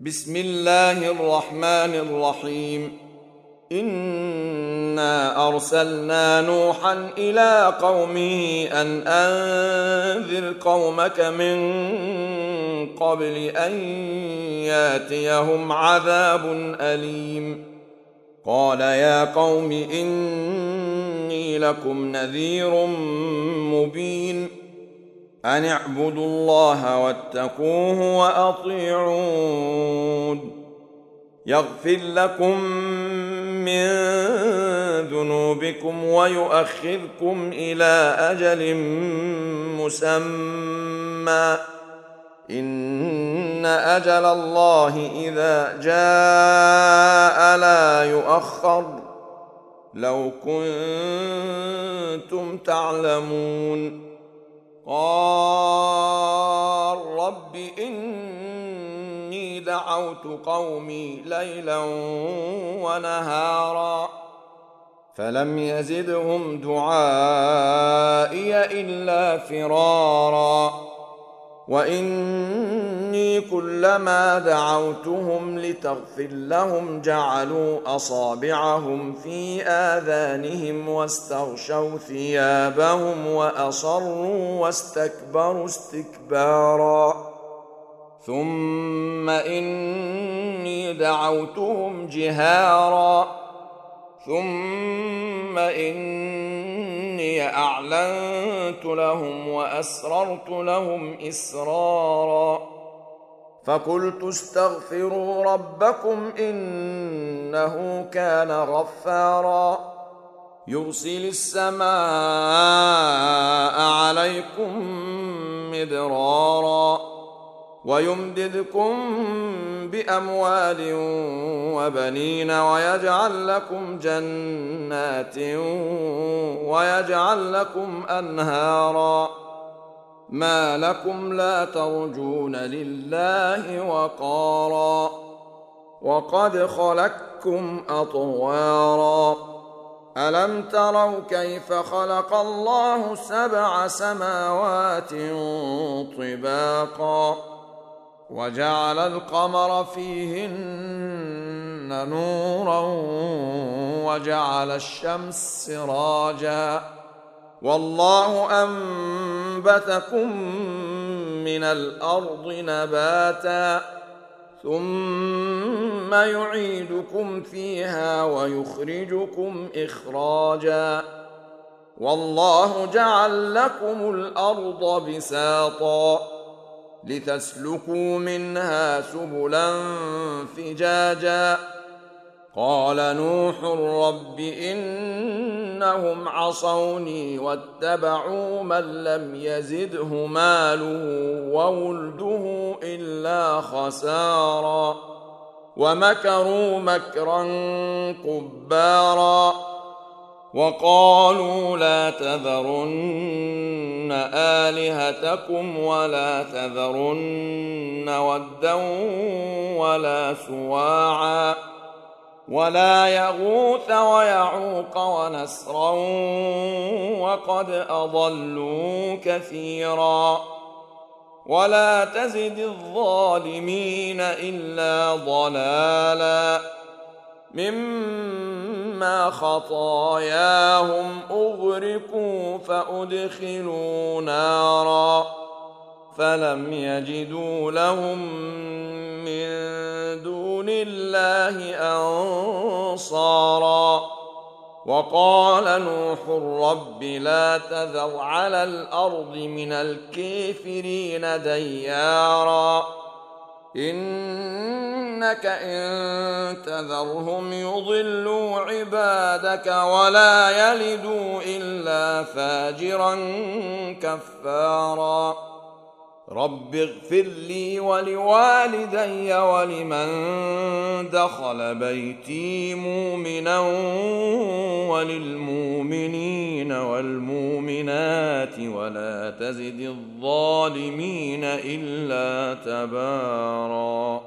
بسم الله الرحمن الرحيم. إنا أرسلنا نوحا إلى قومه أن أنذر قومك من قبل أن ياتيهم عذاب أليم. قال يا قوم إني لكم نذير مبين أن اعبدوا الله واتقوه وأطيعون يغفر لكم من ذنوبكم ويؤخركم إلى أجل مسمى إن أجل الله إذا جاء لا يؤخر لو كنتم تعلمون. قال رب إني دعوت قومي ليلا ونهارا فلم يزدهم دعائي إلا فرارا وإني كلما دعوتهم لتغفر لهم جعلوا أصابعهم في آذانهم واستغشوا ثيابهم وأصروا واستكبروا استكبارا ثم إني دعوتهم جهارا ثم إني أعلنت لهم وأسررت لهم إسرارا فقلت استغفروا ربكم إنه كان غفارا يرسل السماء عليكم مدرارا ويمددكم بأموال وبنين ويجعل لكم جنات ويجعل لكم أنهارا ما لكم لا ترجون لله وقارا وقد خلقكم أطوارا ألم تروا كيف خلق الله 7 سماوات طباقا وجعل القمر فيهن نورا وجعل الشمس سراجا والله أنبتكم من الأرض نباتا ثم يعيدكم فيها ويخرجكم إخراجا والله جعل لكم الأرض بساطا لتسلكوا منها سبلا فجاجا قال نوح رب إنهم عصوني واتبعوا من لم يزده ماله وولده إلا خسارا ومكروا مكرا كبارا وقالوا لا تذرن آلهتكم ولا تذرن ودا ولا سواعا ولا يغوث ويعوق ونسرا وقد أضلوا كثيرا ولا تزد الظالمين إلا ضلالا مما خطاياهم أغرقوا فأدخلوا نارا فلم يجدوا لهم من دون الله أنصارا وقال نوح رب لا تذر على الأرض من الكافرين ديارا إنك إن تذرهم يضلوا عبادك ولا يلدوا إلا فاجرا كفارا رب اغفر لي ولوالدي ولمن دخل بيتي مؤمنا وللمؤمنين والمؤمنات ولا تزد الظالمين إلا تبارا.